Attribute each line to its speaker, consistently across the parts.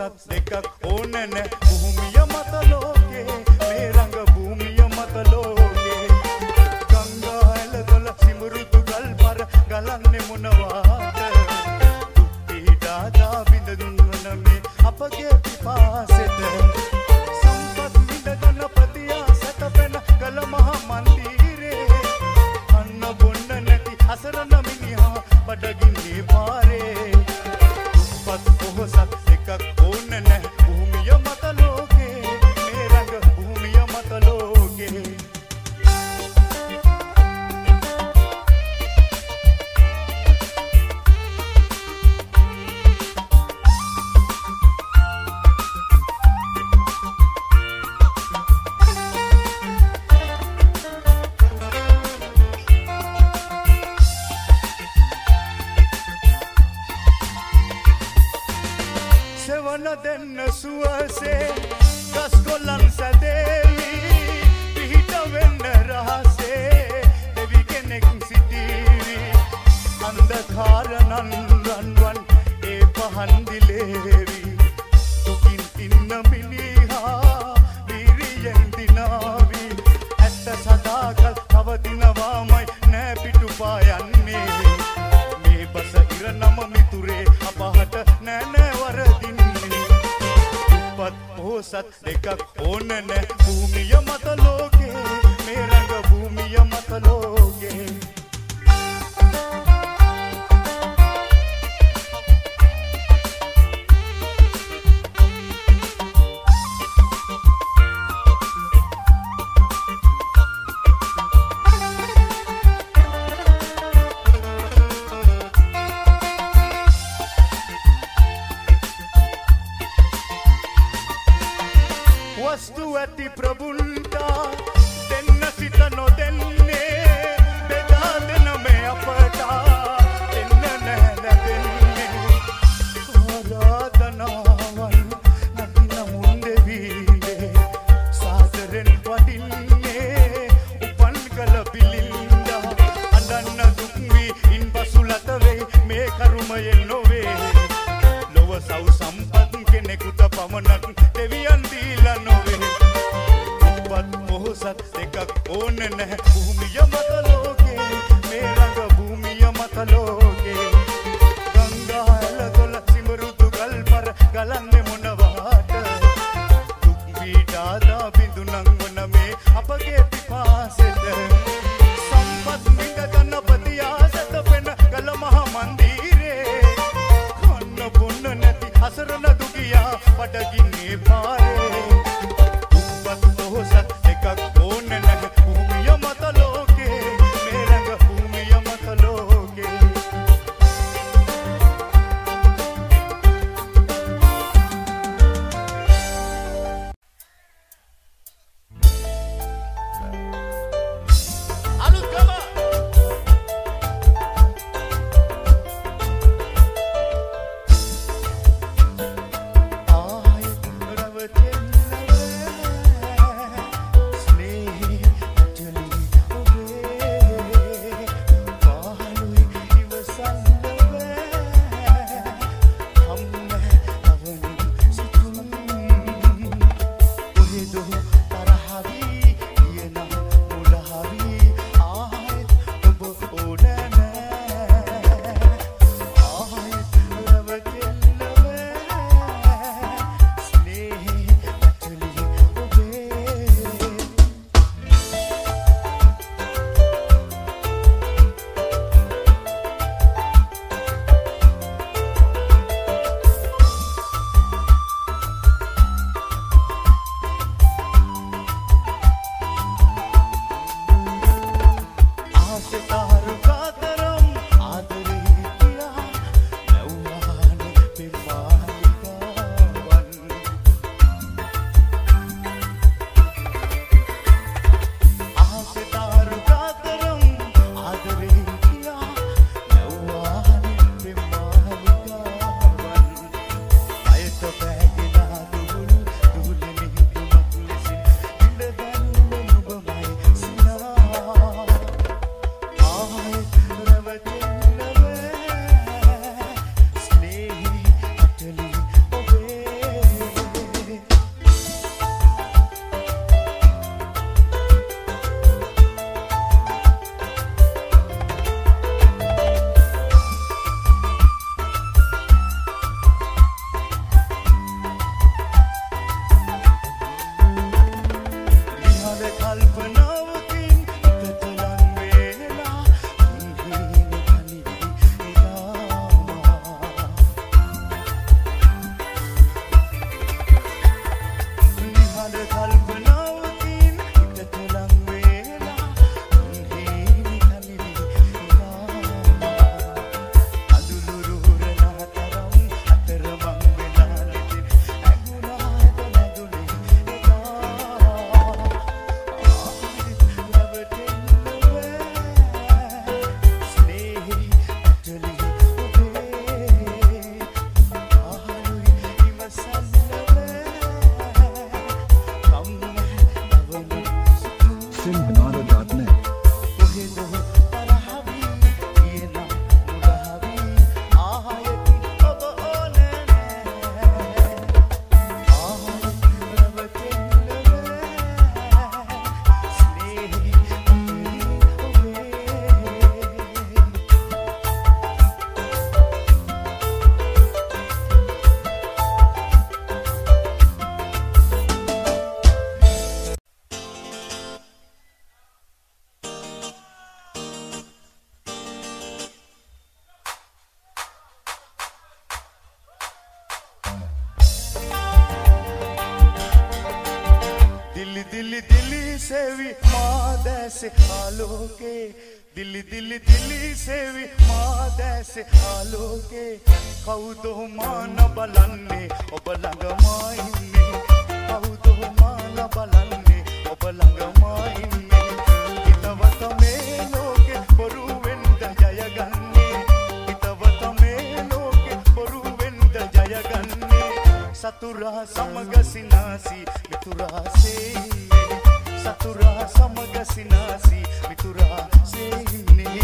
Speaker 1: පොහොසත් දෙකක් ඕන නැ භූමිය මත ලෝකේ මේ රඟ භූමිය මත ලෝකේ ගංගා ඇලදොල සිමුරුදු ගල් පර ගලන්නේ මොනවාද ඊටාදා බිඳුන්වන මේ අපගේ පිපාසෙත සම්පත් විඳගෙන ප්‍රතියා සතපෙන ගල මහ මන්දිරේ අන්න බොන්න නැති අසරණ මිනිහා බඩගින්නේ පාරේ දුප්පත් පොහොසත් දෙකක් ඕන නැ භූමිය මත ලෝකේ මේ රඟ භූමිය මත ලෝකේ සෙවන දෙන්න සුවසේ ගස් කොළන් සැදේවි පිහිට වෙන්න රහසේ දෙවි කෙනෙක් සිටීවි අන්ධකාර නන්රන්වන් ඒ පහන් දිලේවි දුකින් ඉන්න මිනිහා වීරියෙන් දිනාවි ඇත්ත සදාකල් පවතිනවාමයි නෑ පිටුපා යන්නේ මේ බස ඉර නම මිතුරේ අපහට නෑ නෑ වරදින්නේ දුප්පත් පොහොසත් දෙකක් ඕන නැ භූමිය මත ලෝකේ මේ රඟ භූමිය මත ලෝකේ වස්තු ඇති ප්‍රබුල්තා දෙන්න සිත නොදෙන්නේ බෙදා දෙන මේ අපට දෙන්න නැහැ ලැබෙන්නේ ආරාධනාවන් නැති නමුන් දෙවියේ සාදරෙන් වඩින්නේ උපන් කළ පිළින්දා අඬන්න දුක් වී ඉන්පසු ලත වේ මේ කරුමයෙන් නොවේ ලොව සව් සම්පත් කෙනෙකුට පමණක් දෙවියන් දීලා නොවේ දුප්පත් පොහොසත් දෙකක් ඕන නැ භූමිය මත ලෝකේ මේ රඟ භූමිය මත ලෝකේ ගංගා ඇලදොල සිමුරුදු ගල් පර ගලන්නේ මොනවාට දුක් පීඩාදා බිඳුනන් වන මේ අපගේ පිපාසෙත සම්පත් විඳගෙන ප්‍රතිආසත පෙන ගල මහ මන්දිරේ කන්න බොන්න නැති අසරණ දුකියා බඩගින්නේ පාරේ දුප්පත් පොහොසත් දෙකක් ඕන නැ භූමිය මත ලෝකේ दिली दिली दिली सेवी मादैसे आलोके दिली दिली दिली सेवी मादैसे आलोके कौदो मान බලන්නේ ඔබ ළඟමා ඉන්නේ කවුදෝ मान බලන්නේ ඔබ ළඟමා ඉන්නේ හිතවත මේ ලෝකෙ බොරු වෙන්න ජයගන්නේ හිතවත මේ ලෝකෙ බොරු වෙන්න ජයගන්නේ සතුරා සමග සිනාසි මිතුරා සේන්නේ සතුරා සමග සිනාසි මිතුරා සේන්නේ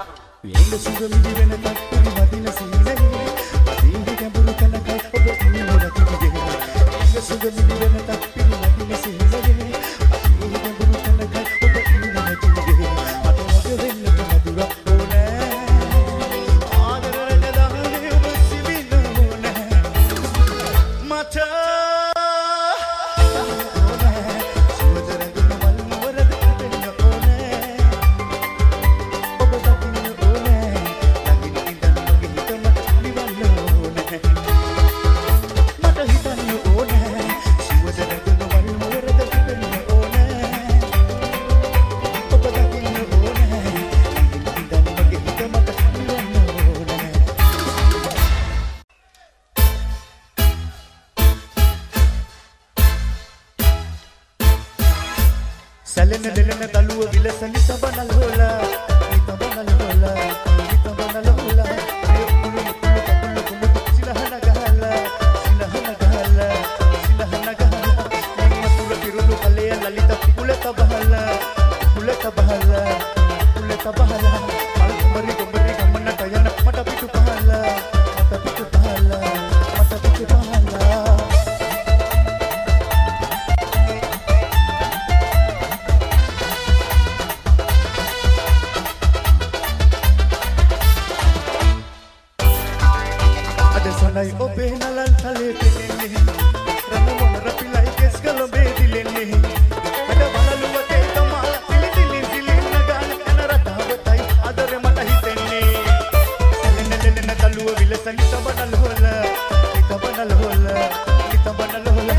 Speaker 2: Sudah lebih benar tak pernah mati nasi lagi. Mati di campur kena kau
Speaker 1: මට සුවඳ රැගෙන මල් නුවරද දෙන්න ඕනේ ඔබ දකින්න ඕනේ ළඟින් ඉඳන් මගේ හිත මට නිවන්න ඕනේ මට හිතන්න ඕනේ සුවඳ රැගෙන මල් නුවරද දෙන්න ඕනේ ඔබ දකින්න ඕනේ ළඟින් ඉඳන් මගේ හිත මට නිවන්න ඕනේ සැලෙන දෙලෙන දලුව විලස නිතබනල් හොලා නිතබනල් හොලා නිතබනල් හොලා කුළු කුළු කකුල කුමුදු සිලහන ගහලා සිලහන ගහලා සිලහන ගහලා මතුර පිරුණු කලේ ලලිත කුලත බහලා කුලත බහලා කුලත බහලා මල් කුමරි කුමරි ගමනට යන මට පිටු පහලා මට පිටු පහලා මට පිටු පහලා සනයි ඔබේ නලල් තලේ පෙනෙන්නේ රන මොනර පිලයි කෙස් කලඹේ දිලෙන්නේ අද බලලුවතේ කමාල තිලි තිලි තිලි නගන යන රටාවතයි ආදරේ මට හිතෙන්නේ සැලෙන දෙලෙන දලුව විලස නිතබනල් හොල නිතබනල් හොල නිතබනල් හොල